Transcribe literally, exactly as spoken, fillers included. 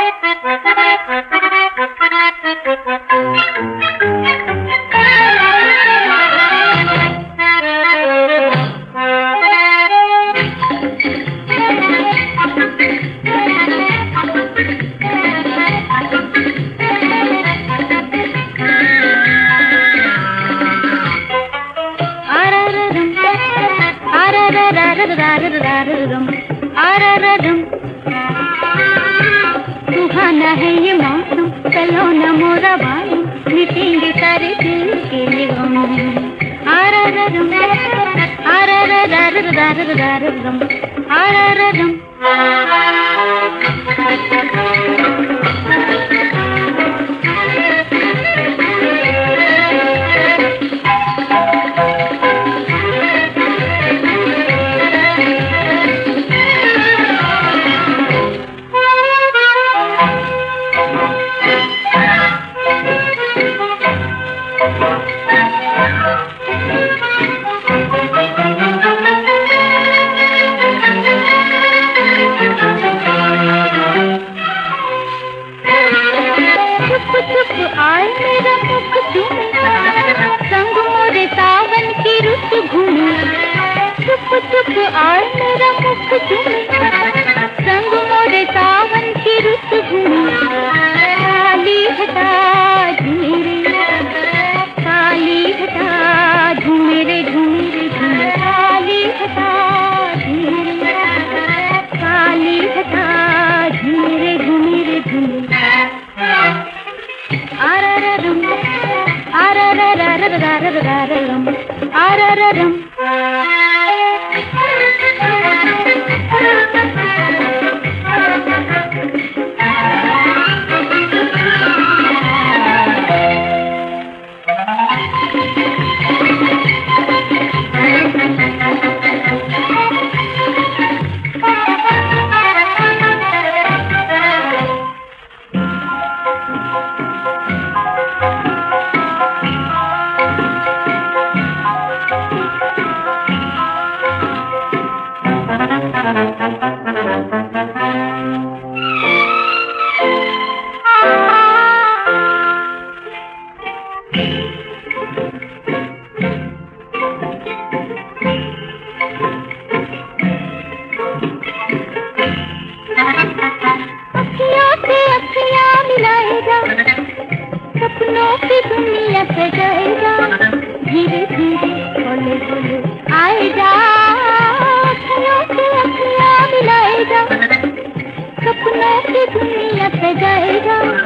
सुहाना है ये मौसम, चलो न मोरा भाई, मिटेंगे सारे दिल के गम। आराररम आराररररररररररम आराररम। आए मेरा मुख चूमे, संग मोरे सावन की रुत घूमे। चुप चुप आए मेरा मुख चूमे, संग मोरे सावन की रुत घूमे। काली घटा झूमे रे, काली घटा झूमे रे झूमे रे झूमे। काली घटा झूमे रे, काली घटा झूमे रे झूमे रे झूमे। आराररम आराररररररररररम आराररम। अखियों से अखियाँ मिलाएगा, सपनों की दुनिया सजाएगा। धीरे धीरे बोले बोले आएगा, अखियों से अखियाँ मिलाएगा, सपनों की दुनिया सजाएगा।